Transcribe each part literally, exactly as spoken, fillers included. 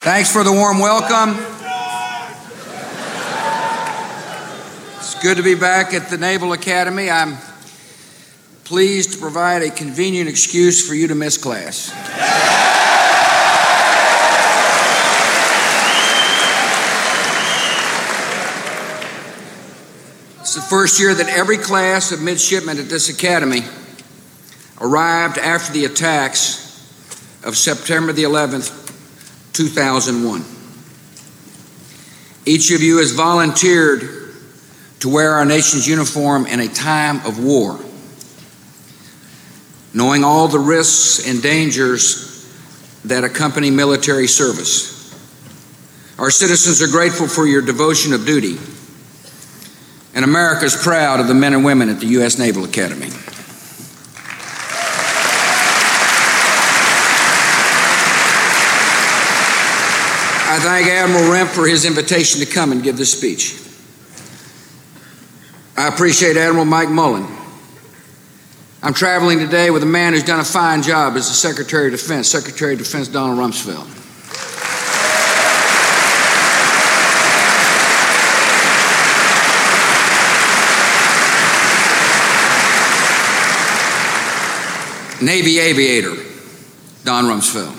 Thanks for the warm welcome. It's good to be back at the Naval Academy. I'm pleased to provide a convenient excuse for you to miss class. It's the first year that every class of midshipmen at this academy arrived after the attacks of September the eleventh, two thousand one. Each of you has volunteered to wear our nation's uniform in a time of war, knowing all the risks and dangers that accompany military service. Our citizens are grateful for your devotion of duty, and America is proud of the men and women at the U S Naval Academy. I thank Admiral Remp for his invitation to come and give this speech. I appreciate Admiral Mike Mullen. I'm traveling today with a man who's done a fine job as the Secretary of Defense, Secretary of Defense Donald Rumsfeld. Navy aviator, Don Rumsfeld.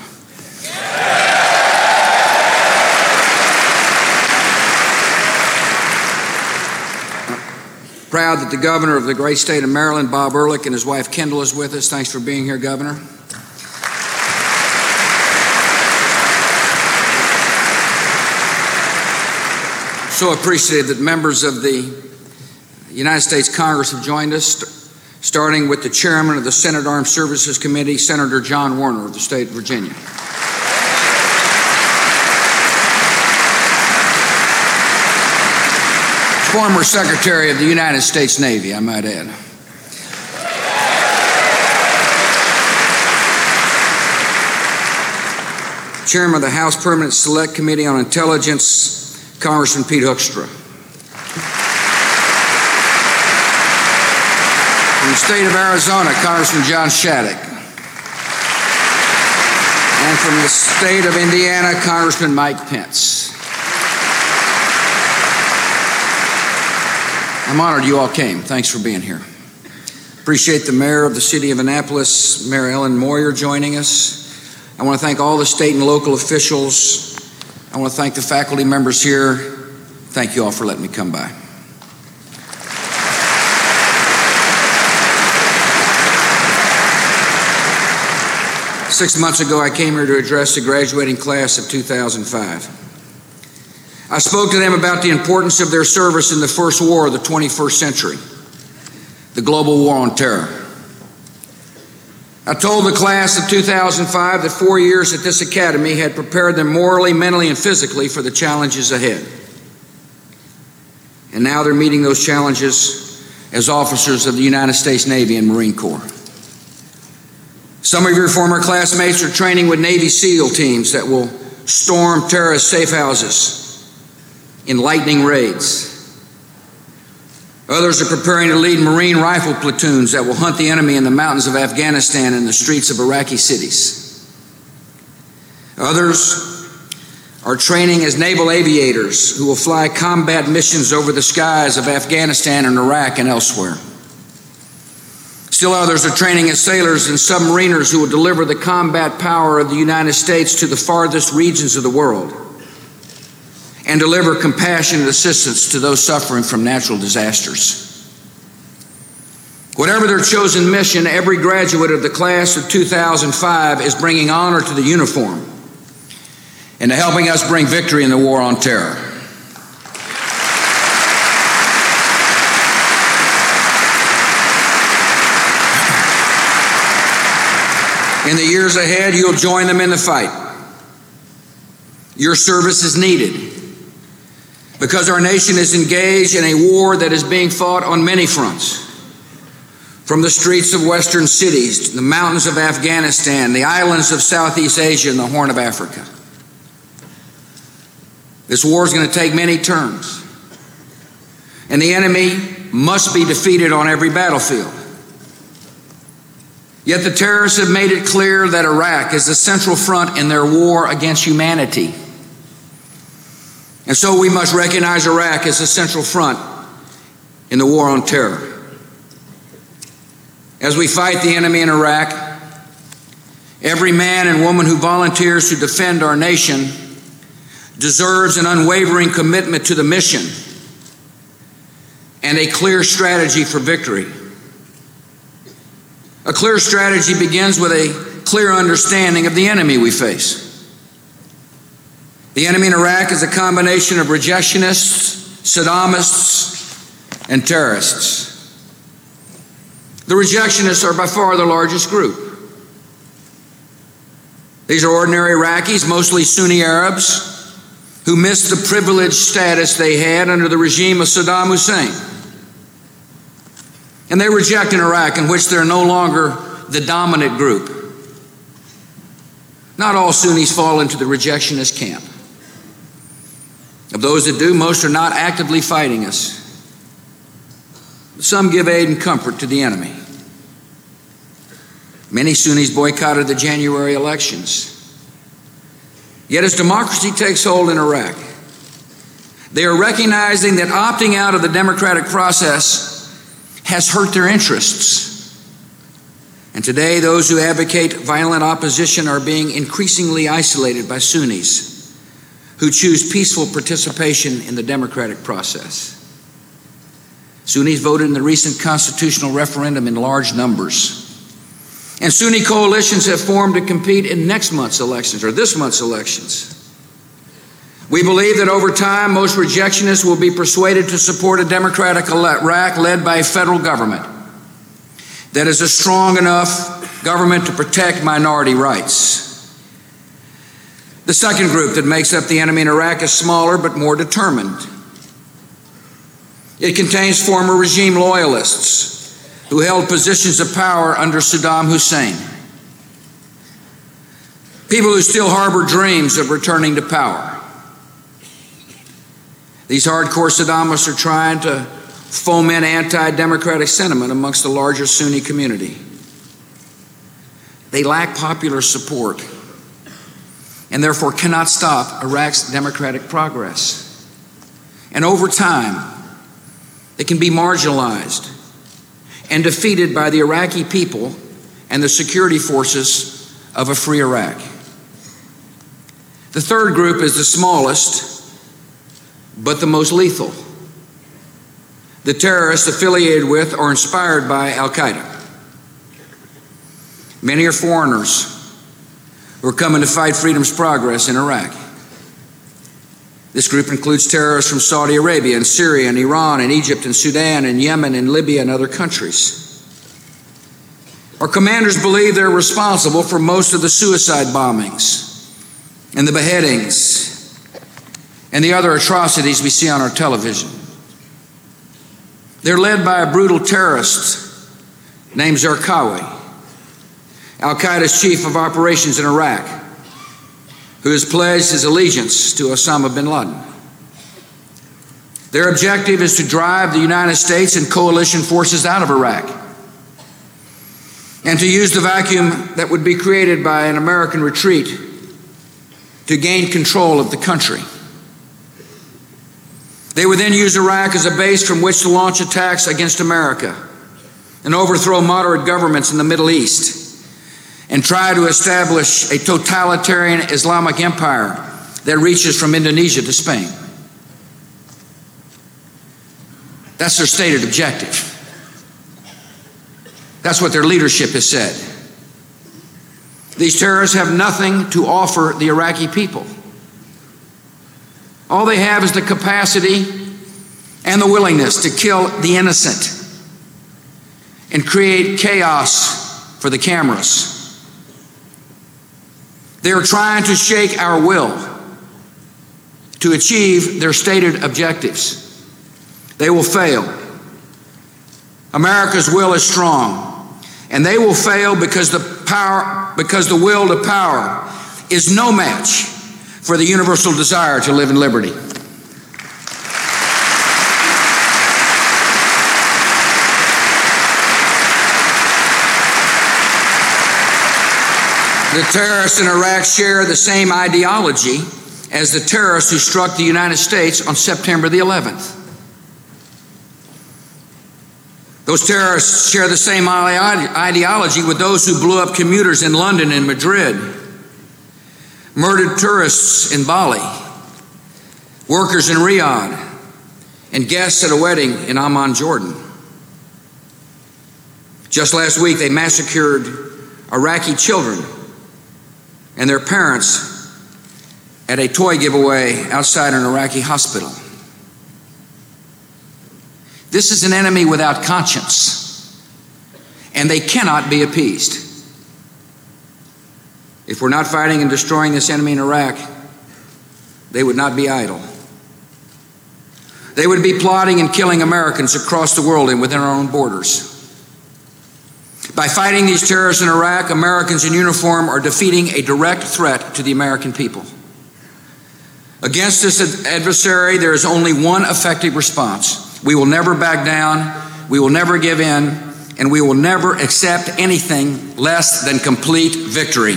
Proud that the governor of the great state of Maryland, Bob Ehrlich, and his wife Kendall is with us. Thanks for being here, Governor. So appreciative that members of the United States Congress have joined us, starting with the chairman of the Senate Armed Services Committee, Senator John Warner of the state of Virginia. Former Secretary of the United States Navy, I might add. Chairman of the House Permanent Select Committee on Intelligence, Congressman Pete Hoekstra. From the state of Arizona, Congressman John Shattuck. And from the state of Indiana, Congressman Mike Pence. I'm honored you all came. Thanks for being here. Appreciate the mayor of the city of Annapolis, Mayor Ellen Moyer, joining us. I want to thank all the state and local officials. I want to thank the faculty members here. Thank you all for letting me come by. Six months ago, I came here to address the graduating class of two thousand five. I spoke to them about the importance of their service in the first war of the twenty-first century, the global war on terror. I told the class of two thousand five that four years at this academy had prepared them morally, mentally, and physically for the challenges ahead. And now they're meeting those challenges as officers of the United States Navy and Marine Corps. Some of your former classmates are training with Navy SEAL teams that will storm terrorist safe houses in lightning raids. Others are preparing to lead Marine rifle platoons that will hunt the enemy in the mountains of Afghanistan and the streets of Iraqi cities. Others are training as naval aviators who will fly combat missions over the skies of Afghanistan and Iraq and elsewhere. Still others are training as sailors and submariners who will deliver the combat power of the United States to the farthest regions of the world and deliver compassionate assistance to those suffering from natural disasters. Whatever their chosen mission, every graduate of the class of two thousand five is bringing honor to the uniform and to helping us bring victory in the war on terror. In the years ahead, you'll join them in the fight. Your service is needed because our nation is engaged in a war that is being fought on many fronts. From the streets of western cities to the mountains of Afghanistan, the islands of Southeast Asia, and the Horn of Africa. This war is going to take many turns, and the enemy must be defeated on every battlefield. Yet the terrorists have made it clear that Iraq is the central front in their war against humanity. And so we must recognize Iraq as a central front in the war on terror. As we fight the enemy in Iraq, every man and woman who volunteers to defend our nation deserves an unwavering commitment to the mission and a clear strategy for victory. A clear strategy begins with a clear understanding of the enemy we face. The enemy in Iraq is a combination of rejectionists, Saddamists, and terrorists. The rejectionists are by far the largest group. These are ordinary Iraqis, mostly Sunni Arabs, who missed the privileged status they had under the regime of Saddam Hussein. And they reject an Iraq in which they're no longer the dominant group. Not all Sunnis fall into the rejectionist camp. Of those that do, most are not actively fighting us. Some give aid and comfort to the enemy. Many Sunnis boycotted the January elections. Yet as democracy takes hold in Iraq, they are recognizing that opting out of the democratic process has hurt their interests. And today, those who advocate violent opposition are being increasingly isolated by Sunnis who choose peaceful participation in the democratic process. Sunnis voted in the recent constitutional referendum in large numbers. And Sunni coalitions have formed to compete in next month's elections, or this month's elections. We believe that over time, most rejectionists will be persuaded to support a democratic Iraq led by a federal government that is a strong enough government to protect minority rights. The second group that makes up the enemy in Iraq is smaller but more determined. It contains former regime loyalists who held positions of power under Saddam Hussein. People who still harbor dreams of returning to power. These hardcore Saddamists are trying to foment anti-democratic sentiment amongst the larger Sunni community. They lack popular support and therefore cannot stop Iraq's democratic progress. And over time, they can be marginalized and defeated by the Iraqi people and the security forces of a free Iraq. The third group is the smallest, but the most lethal. The terrorists affiliated with or inspired by Al-Qaeda. Many are foreigners who are coming to fight freedom's progress in Iraq. This group includes terrorists from Saudi Arabia and Syria and Iran and Egypt and Sudan and Yemen and Libya and other countries. Our commanders believe they're responsible for most of the suicide bombings and the beheadings and the other atrocities we see on our television. They're led by a brutal terrorist named Zarqawi, Al-Qaeda's chief of operations in Iraq, who has pledged his allegiance to Osama bin Laden. Their objective is to drive the United States and coalition forces out of Iraq and to use the vacuum that would be created by an American retreat to gain control of the country. They would then use Iraq as a base from which to launch attacks against America and overthrow moderate governments in the Middle East and try to establish a totalitarian Islamic empire that reaches from Indonesia to Spain. That's their stated objective. That's what their leadership has said. These terrorists have nothing to offer the Iraqi people. All they have is the capacity and the willingness to kill the innocent and create chaos for the cameras. They are trying to shake our will to achieve their stated objectives. They will fail. America's will is strong, and they will fail because the power, because the will to power is no match for the universal desire to live in liberty. The terrorists in Iraq share the same ideology as the terrorists who struck the United States on September the eleventh. Those terrorists share the same ideology with those who blew up commuters in London and Madrid, murdered tourists in Bali, workers in Riyadh, and guests at a wedding in Amman, Jordan. Just last week, they massacred Iraqi children and their parents at a toy giveaway outside an Iraqi hospital. This is an enemy without conscience, and they cannot be appeased. If we're not fighting and destroying this enemy in Iraq, they would not be idle. They would be plotting and killing Americans across the world and within our own borders. By fighting these terrorists in Iraq, Americans in uniform are defeating a direct threat to the American people. Against this adversary, there is only one effective response. We will never back down, we will never give in, and we will never accept anything less than complete victory.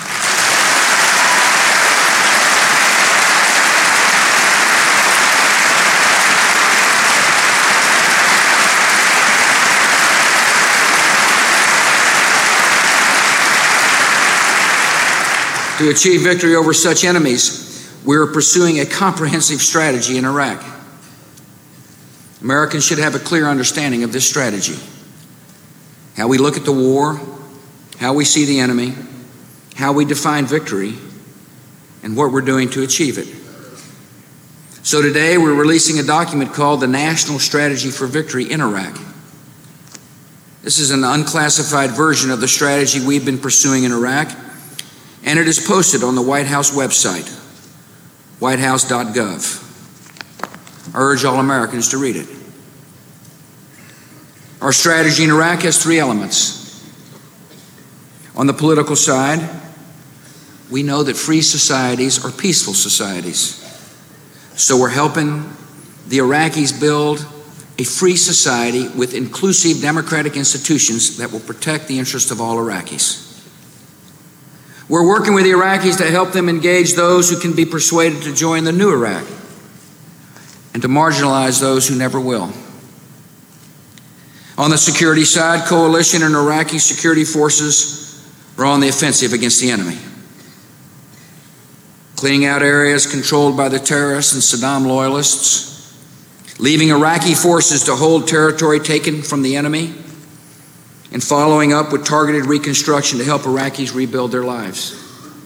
To achieve victory over such enemies, we are pursuing a comprehensive strategy in Iraq. Americans should have a clear understanding of this strategy. How we look at the war, how we see the enemy, how we define victory, and what we're doing to achieve it. So today we're releasing a document called the National Strategy for Victory in Iraq. This is an unclassified version of the strategy we've been pursuing in Iraq, and it is posted on the White House website, white house dot gov. I urge all Americans to read it. Our strategy in Iraq has three elements. On the political side, we know that free societies are peaceful societies. So we're helping the Iraqis build a free society with inclusive democratic institutions that will protect the interests of all Iraqis. We're working with the Iraqis to help them engage those who can be persuaded to join the new Iraq, and to marginalize those who never will. On the security side, coalition and Iraqi security forces are on the offensive against the enemy, cleaning out areas controlled by the terrorists and Saddam loyalists, leaving Iraqi forces to hold territory taken from the enemy, and following up with targeted reconstruction to help Iraqis rebuild their lives.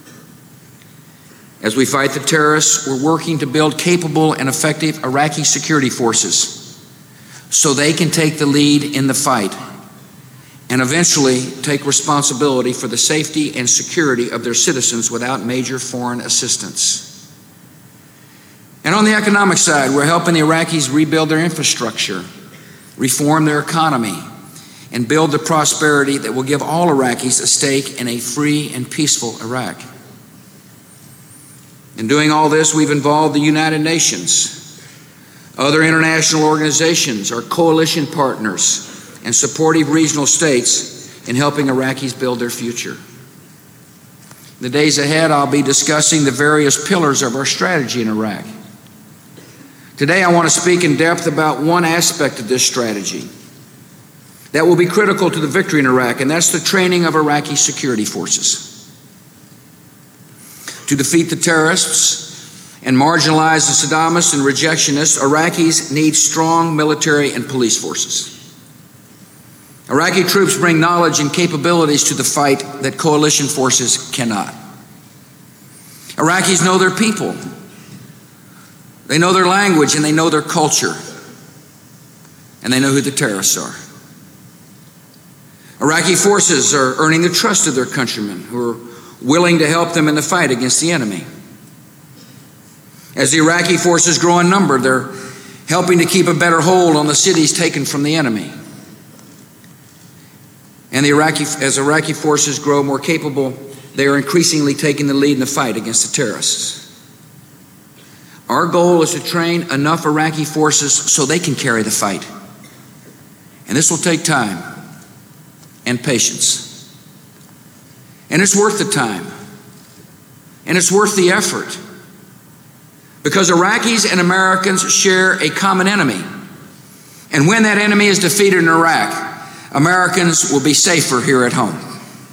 As we fight the terrorists, we're working to build capable and effective Iraqi security forces so they can take the lead in the fight and eventually take responsibility for the safety and security of their citizens without major foreign assistance. And on the economic side, we're helping the Iraqis rebuild their infrastructure, reform their economy, and build the prosperity that will give all Iraqis a stake in a free and peaceful Iraq. In doing all this, we've involved the United Nations, other international organizations, our coalition partners, and supportive regional states in helping Iraqis build their future. In the days ahead, I'll be discussing the various pillars of our strategy in Iraq. Today, I want to speak in depth about one aspect of this strategy that will be critical to the victory in Iraq, and that's the training of Iraqi security forces. To defeat the terrorists and marginalize the Saddamists and rejectionists, Iraqis need strong military and police forces. Iraqi troops bring knowledge and capabilities to the fight that coalition forces cannot. Iraqis know their people. They know their language and they know their culture. And they know who the terrorists are. Iraqi forces are earning the trust of their countrymen who are willing to help them in the fight against the enemy. As the Iraqi forces grow in number, they're helping to keep a better hold on the cities taken from the enemy. And the Iraqi, as Iraqi forces grow more capable, they are increasingly taking the lead in the fight against the terrorists. Our goal is to train enough Iraqi forces so they can carry the fight. And this will take time and patience. And it's worth the time. And it's worth the effort. because Iraqis and Americans share a common enemy. And when that enemy is defeated in Iraq, Americans will be safer here at home.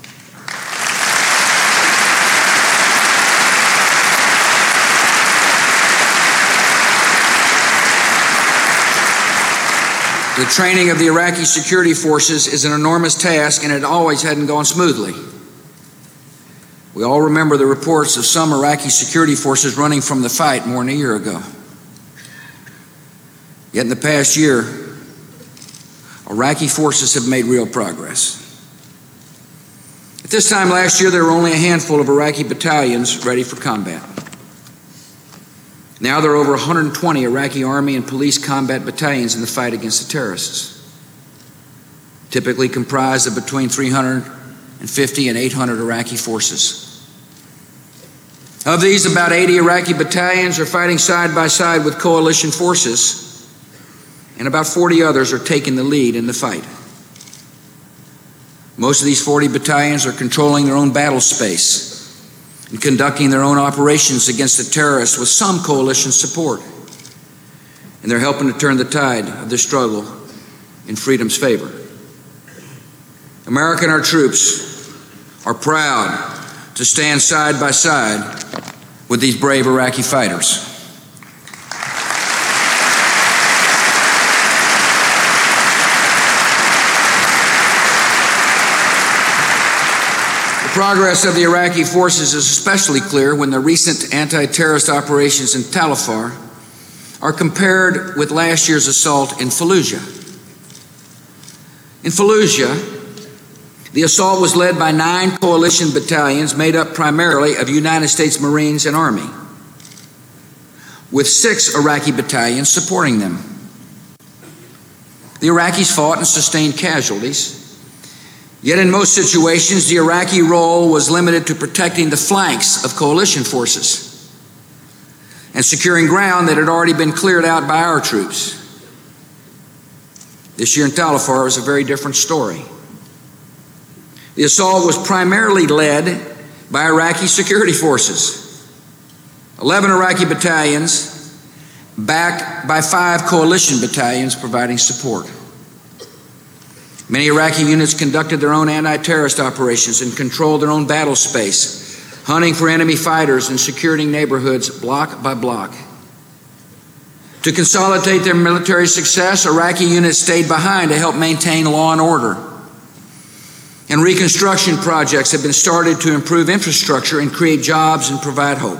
The training of the Iraqi security forces is an enormous task, and it always hadn't gone smoothly. We all remember the reports of some Iraqi security forces running from the fight more than a year ago. Yet in the past year, Iraqi forces have made real progress. At this time last year, there were only a handful of Iraqi battalions ready for combat. Now there are over one hundred twenty Iraqi Army and police combat battalions in the fight against the terrorists, typically comprised of between three hundred fifty and eight hundred Iraqi forces. Of these, about eighty Iraqi battalions are fighting side by side with coalition forces, and about forty others are taking the lead in the fight. Most of these forty battalions are controlling their own battle space and conducting their own operations against the terrorists with some coalition support. And they're helping to turn the tide of this struggle in freedom's favor. America and our troops are proud to stand side by side with these brave Iraqi fighters. The progress of the Iraqi forces is especially clear when the recent anti-terrorist operations in Tal Afar are compared with last year's assault in Fallujah. In Fallujah, the assault was led by nine coalition battalions made up primarily of United States Marines and Army, with six Iraqi battalions supporting them. The Iraqis fought and sustained casualties. Yet in most situations, the Iraqi role was limited to protecting the flanks of coalition forces and securing ground that had already been cleared out by our troops. This year in Tal Afar was a very different story. The assault was primarily led by Iraqi security forces, eleven Iraqi battalions backed by five coalition battalions providing support. Many Iraqi units conducted their own anti-terrorist operations and controlled their own battle space, hunting for enemy fighters and securing neighborhoods block by block. To consolidate their military success, Iraqi units stayed behind to help maintain law and order. And reconstruction projects have been started to improve infrastructure and create jobs and provide hope.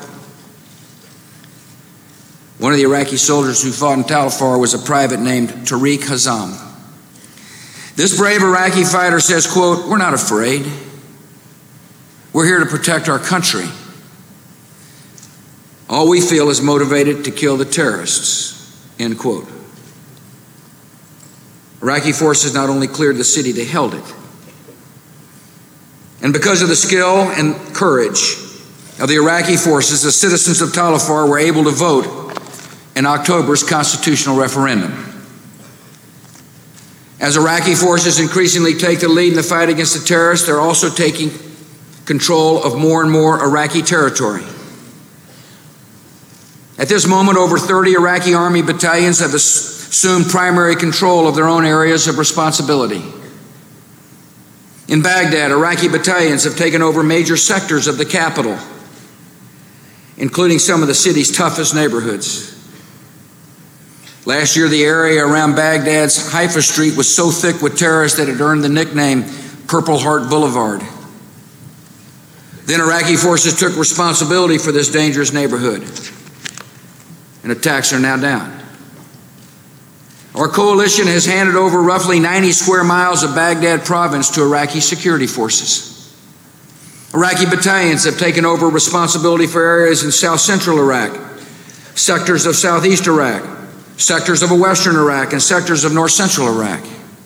One of the Iraqi soldiers who fought in Tal Afar was a private named Tariq Hazam. This brave Iraqi fighter says, quote, "We're not afraid. We're here to protect our country. All we feel is motivated to kill the terrorists," end quote. Iraqi forces not only cleared the city, they held it. And because of the skill and courage of the Iraqi forces, the citizens of Tal Afar were able to vote in October's constitutional referendum. As Iraqi forces increasingly take the lead in the fight against the terrorists, they're also taking control of more and more Iraqi territory. At this moment, over thirty Iraqi Army battalions have assumed primary control of their own areas of responsibility. In Baghdad, Iraqi battalions have taken over major sectors of the capital, including some of the city's toughest neighborhoods. Last year, the area around Baghdad's Haifa Street was so thick with terrorists that it earned the nickname Purple Heart Boulevard. Then Iraqi forces took responsibility for this dangerous neighborhood, and attacks are now down. Our coalition has handed over roughly ninety square miles of Baghdad province to Iraqi security forces. Iraqi battalions have taken over responsibility for areas in south central Iraq, sectors of southeast Iraq, sectors of western Iraq, and sectors of north central Iraq.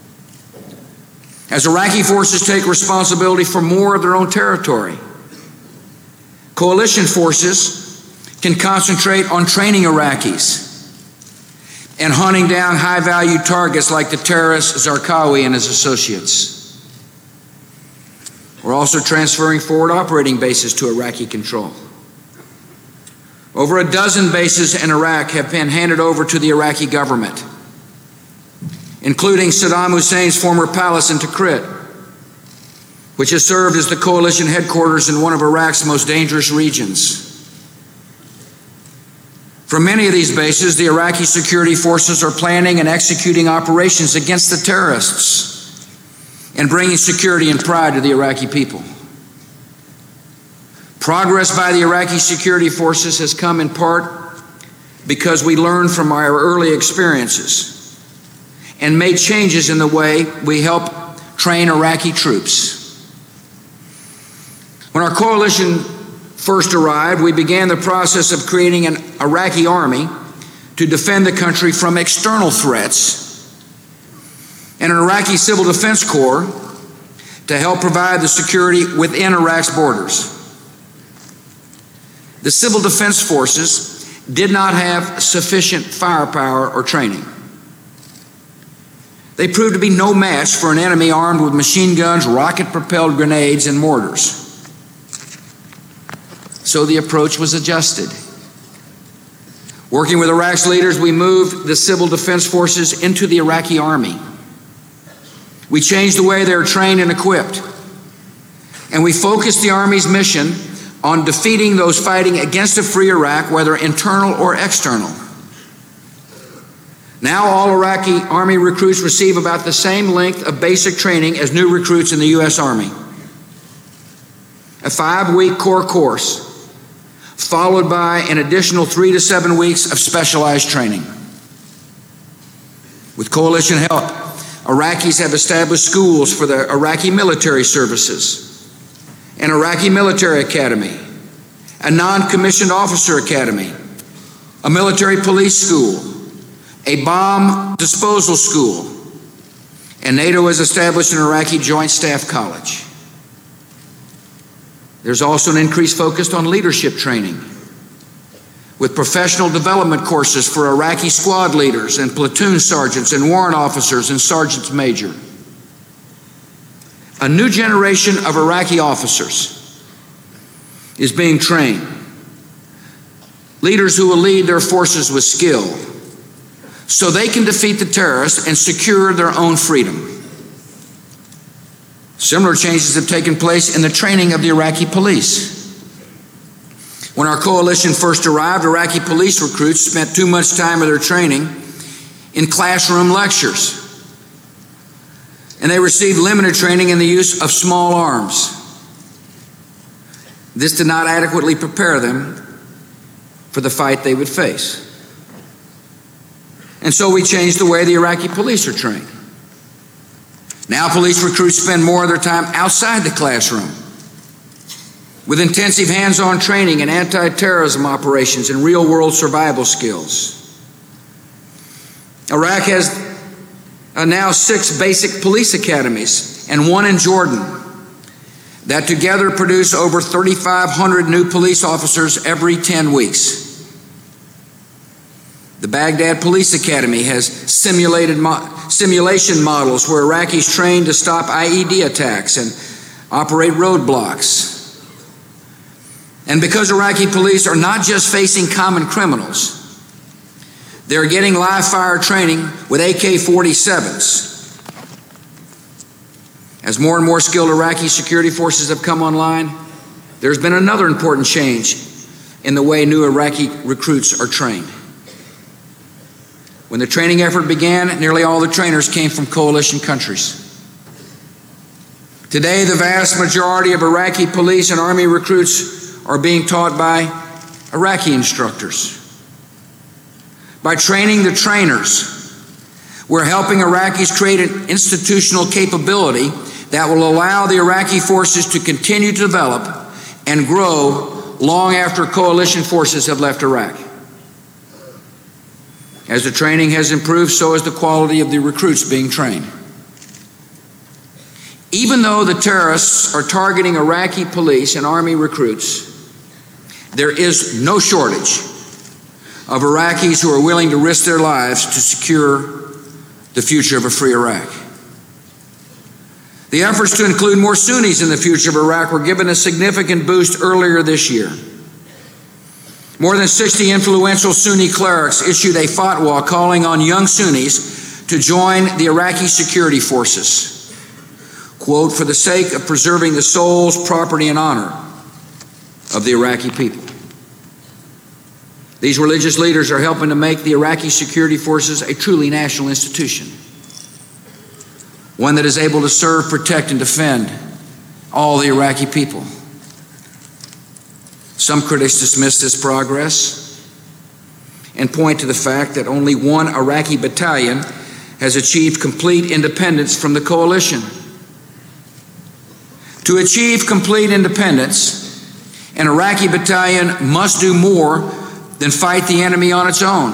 As Iraqi forces take responsibility for more of their own territory, coalition forces can concentrate on training Iraqis and hunting down high-value targets like the terrorist Zarqawi and his associates. We're also transferring forward operating bases to Iraqi control. Over a dozen bases in Iraq have been handed over to the Iraqi government, including Saddam Hussein's former palace in Tikrit, which has served as the coalition headquarters in one of Iraq's most dangerous regions. From many of these bases, the Iraqi security forces are planning and executing operations against the terrorists and bringing security and pride to the Iraqi people. Progress by the Iraqi security forces has come in part because we learned from our early experiences and made changes in the way we help train Iraqi troops. When our coalition first arrived, we began the process of creating an Iraqi army to defend the country from external threats and an Iraqi Civil Defense Corps to help provide the security within Iraq's borders. The Civil Defense Forces did not have sufficient firepower or training. They proved to be no match for an enemy armed with machine guns, rocket-propelled grenades, and mortars. So the approach was adjusted. Working with Iraq's leaders, we moved the Civil Defense Forces into the Iraqi army. We changed the way they are trained and equipped. And we focused the Army's mission on defeating those fighting against a free Iraq, whether internal or external. Now all Iraqi Army recruits receive about the same length of basic training as new recruits in the U S Army. A five-week core course, followed by an additional three to seven weeks of specialized training. With coalition help, Iraqis have established schools for the Iraqi military services, an Iraqi military academy, a non-commissioned officer academy, a military police school, a bomb disposal school, and NATO has established an Iraqi Joint Staff College. There's also an increased focus on leadership training, with professional development courses for Iraqi squad leaders and platoon sergeants and warrant officers and sergeants major. A new generation of Iraqi officers is being trained, leaders who will lead their forces with skill so they can defeat the terrorists and secure their own freedom. Similar changes have taken place in the training of the Iraqi police. When our coalition first arrived, Iraqi police recruits spent too much time of their training in classroom lectures, and they received limited training in the use of small arms. This did not adequately prepare them for the fight they would face. And so we changed the way the Iraqi police are trained. Now police recruits spend more of their time outside the classroom with intensive hands-on training in anti-terrorism operations and real-world survival skills. Iraq has uh, now six basic police academies and one in Jordan that together produce over thirty-five hundred new police officers every ten weeks. The Baghdad Police Academy has simulated mo- simulation models where Iraqis train to stop I E D attacks and operate roadblocks. And because Iraqi police are not just facing common criminals, they're getting live fire training with A K forty-sevens. As more and more skilled Iraqi security forces have come online, there's been another important change in the way new Iraqi recruits are trained. When the training effort began, nearly all the trainers came from coalition countries. Today, the vast majority of Iraqi police and army recruits are being taught by Iraqi instructors. By training the trainers, we're helping Iraqis create an institutional capability that will allow the Iraqi forces to continue to develop and grow long after coalition forces have left Iraq. As the training has improved, so has the quality of the recruits being trained. Even though the terrorists are targeting Iraqi police and army recruits, there is no shortage of Iraqis who are willing to risk their lives to secure the future of a free Iraq. The efforts to include more Sunnis in the future of Iraq were given a significant boost earlier this year. More than sixty influential Sunni clerics issued a fatwa calling on young Sunnis to join the Iraqi security forces, quote, for the sake of preserving the souls, property, and honor of the Iraqi people. These religious leaders are helping to make the Iraqi security forces a truly national institution, one that is able to serve, protect, and defend all the Iraqi people. Some critics dismiss this progress and point to the fact that only one Iraqi battalion has achieved complete independence from the coalition. To achieve complete independence, an Iraqi battalion must do more than fight the enemy on its own.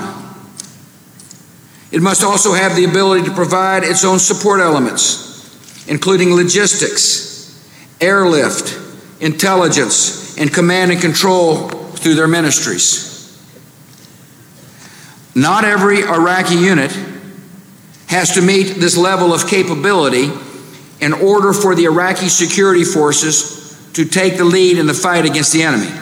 It must also have the ability to provide its own support elements, including logistics, airlift, intelligence, and command and control through their ministries. Not every Iraqi unit has to meet this level of capability in order for the Iraqi security forces to take the lead in the fight against the enemy.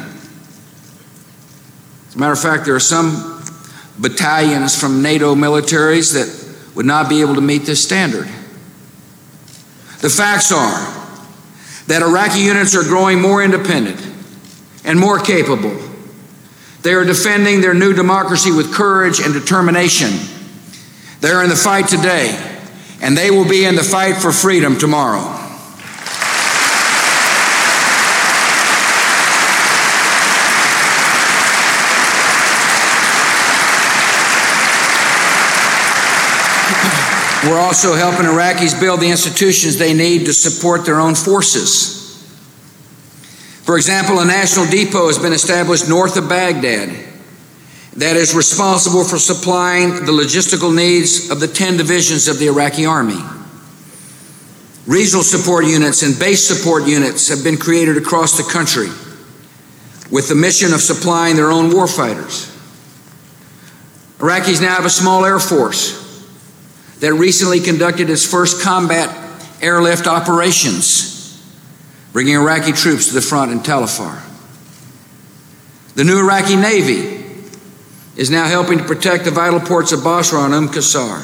As a matter of fact, there are some battalions from NATO militaries that would not be able to meet this standard. The facts are that Iraqi units are growing more independent and more capable. They are defending their new democracy with courage and determination. They are in the fight today, and they will be in the fight for freedom tomorrow. We're also helping Iraqis build the institutions they need to support their own forces. For example, a national depot has been established north of Baghdad that is responsible for supplying the logistical needs of the ten divisions of the Iraqi army. Regional support units and base support units have been created across the country with the mission of supplying their own warfighters. Iraqis now have a small air force that recently conducted its first combat airlift operations, bringing Iraqi troops to the front in Tal Afar. The new Iraqi Navy is now helping to protect the vital ports of Basra and Umm Qasr.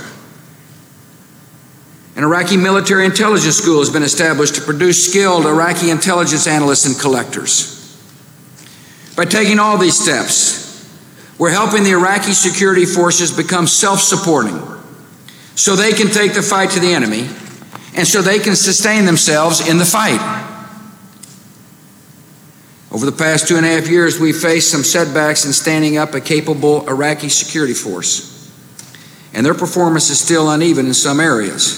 An Iraqi military intelligence school has been established to produce skilled Iraqi intelligence analysts and collectors. By taking all these steps, we're helping the Iraqi security forces become self-supporting so they can take the fight to the enemy and so they can sustain themselves in the fight. Over the past two and a half years, we've faced some setbacks in standing up a capable Iraqi security force, and their performance is still uneven in some areas.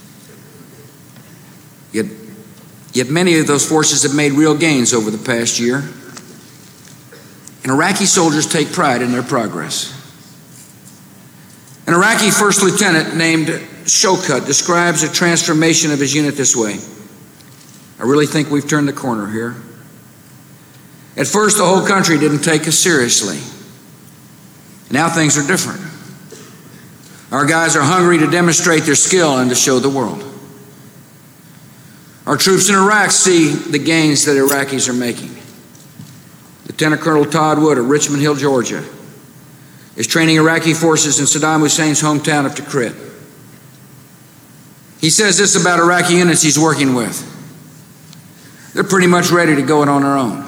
Yet, yet many of those forces have made real gains over the past year, and Iraqi soldiers take pride in their progress. An Iraqi first lieutenant named Shokat describes a transformation of his unit this way: I really think we've turned the corner here. At first, the whole country didn't take us seriously. Now things are different. Our guys are hungry to demonstrate their skill and to show the world. Our troops in Iraq see the gains that Iraqis are making. Lieutenant Colonel Todd Wood of Richmond Hill, Georgia, is training Iraqi forces in Saddam Hussein's hometown of Tikrit. He says this about Iraqi units he's working with: they're pretty much ready to go it on their own.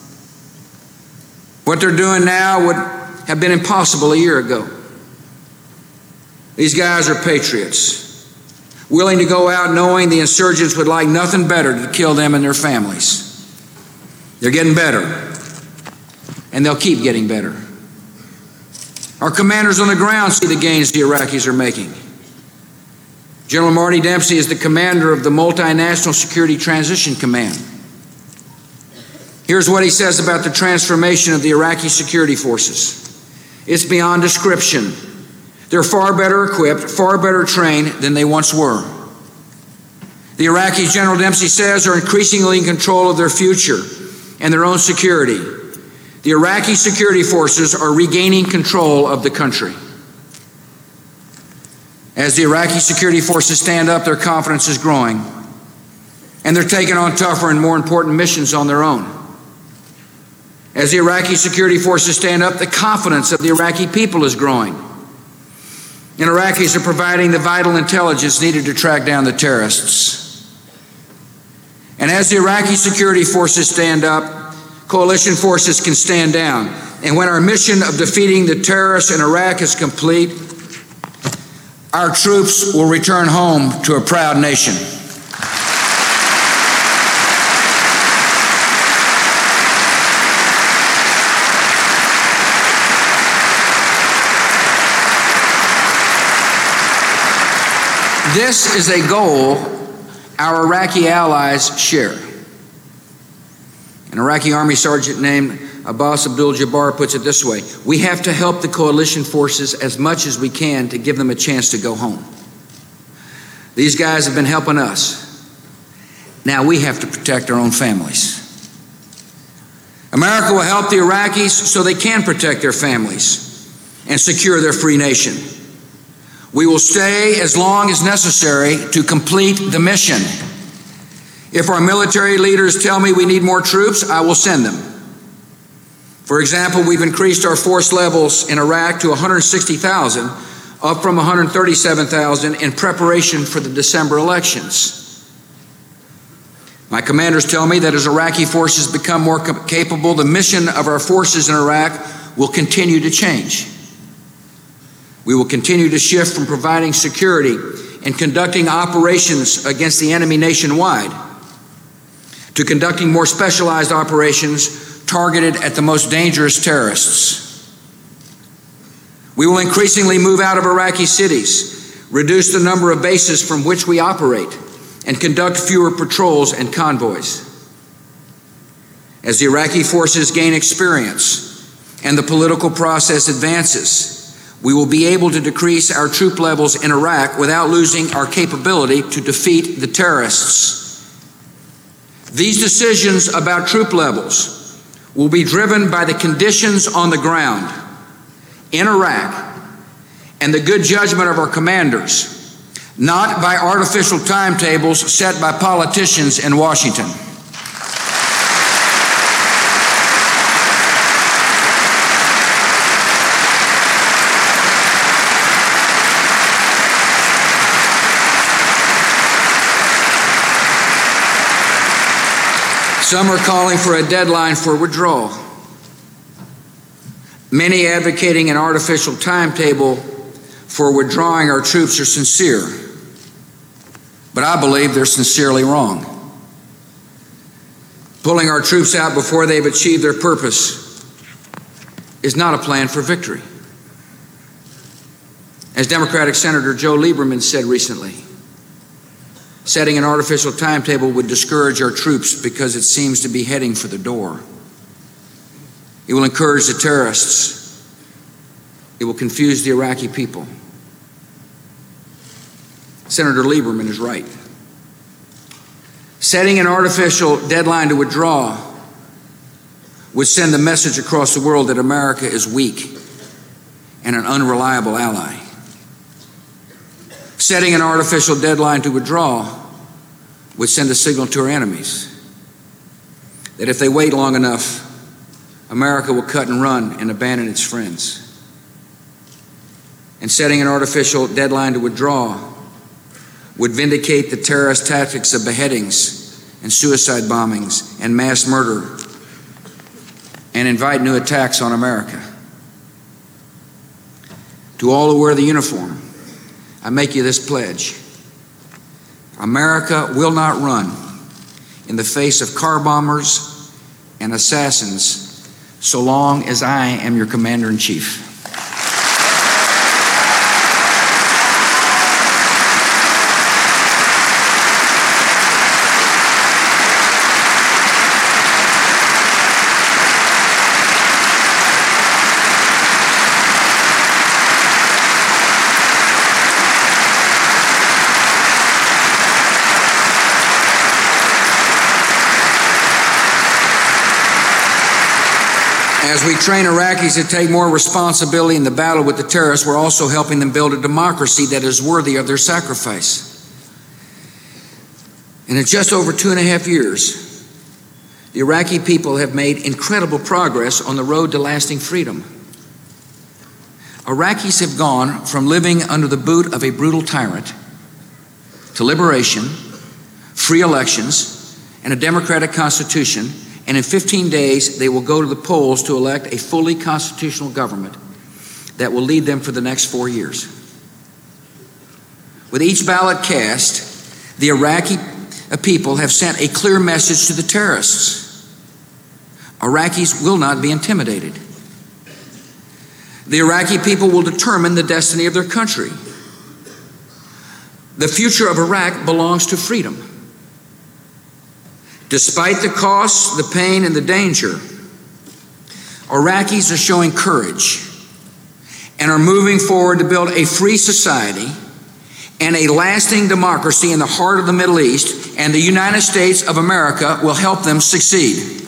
What they're doing now would have been impossible a year ago. These guys are patriots, willing to go out knowing the insurgents would like nothing better to kill them and their families. They're getting better, and they'll keep getting better. Our commanders on the ground see the gains the Iraqis are making. General Marty Dempsey is the commander of the Multinational Security Transition Command. Here's what he says about the transformation of the Iraqi security forces. It's beyond description. They're far better equipped, far better trained than they once were. The Iraqis, General Dempsey says, are increasingly in control of their future and their own security. The Iraqi security forces are regaining control of the country. As the Iraqi security forces stand up, their confidence is growing, and they're taking on tougher and more important missions on their own. As the Iraqi security forces stand up, the confidence of the Iraqi people is growing. And Iraqis are providing the vital intelligence needed to track down the terrorists. And as the Iraqi security forces stand up, coalition forces can stand down. And when our mission of defeating the terrorists in Iraq is complete, our troops will return home to a proud nation. This is a goal our Iraqi allies share. An Iraqi Army sergeant named Abbas Abdul Jabbar puts it this way: we have to help the coalition forces as much as we can to give them a chance to go home. These guys have been helping us. Now we have to protect our own families. America will help the Iraqis so they can protect their families and secure their free nation. We will stay as long as necessary to complete the mission. If our military leaders tell me we need more troops, I will send them. For example, we've increased our force levels in Iraq to one hundred sixty thousand, up from one hundred thirty-seven thousand in preparation for the December elections. My commanders tell me that as Iraqi forces become more capable, the mission of our forces in Iraq will continue to change. We will continue to shift from providing security and conducting operations against the enemy nationwide to conducting more specialized operations targeted at the most dangerous terrorists. We will increasingly move out of Iraqi cities, reduce the number of bases from which we operate, and conduct fewer patrols and convoys. As the Iraqi forces gain experience and the political process advances, we will be able to decrease our troop levels in Iraq without losing our capability to defeat the terrorists. These decisions about troop levels will be driven by the conditions on the ground in Iraq and the good judgment of our commanders, not by artificial timetables set by politicians in Washington. Some are calling for a deadline for withdrawal. Many advocating an artificial timetable for withdrawing our troops are sincere, but I believe they're sincerely wrong. Pulling our troops out before they've achieved their purpose is not a plan for victory. As Democratic Senator Joe Lieberman said recently, setting an artificial timetable would discourage our troops because it seems to be heading for the door. It will encourage the terrorists. It will confuse the Iraqi people. Senator Lieberman is right. Setting an artificial deadline to withdraw would send the message across the world that America is weak and an unreliable ally. Setting an artificial deadline to withdraw would send a signal to our enemies that if they wait long enough, America will cut and run and abandon its friends. And setting an artificial deadline to withdraw would vindicate the terrorist tactics of beheadings and suicide bombings and mass murder and invite new attacks on America. To all who wear the uniform, I make you this pledge: America will not run in the face of car bombers and assassins so long as I am your Commander-in-Chief. As we train Iraqis to take more responsibility in the battle with the terrorists, we're also helping them build a democracy that is worthy of their sacrifice. And in just over two and a half years, The Iraqi people have made incredible progress on the road to lasting freedom. Iraqis have gone from living under the boot of a brutal tyrant to liberation, free elections, and a democratic constitution, and in fifteen days they will go to the polls to elect a fully constitutional government that will lead them for the next four years. With each ballot cast, the Iraqi people have sent a clear message to the terrorists. Iraqis will not be intimidated. The Iraqi people will determine the destiny of their country. The future of Iraq belongs to freedom. Despite the costs, the pain, and the danger, Iraqis are showing courage and are moving forward to build a free society and a lasting democracy in the heart of the Middle East, and the United States of America will help them succeed.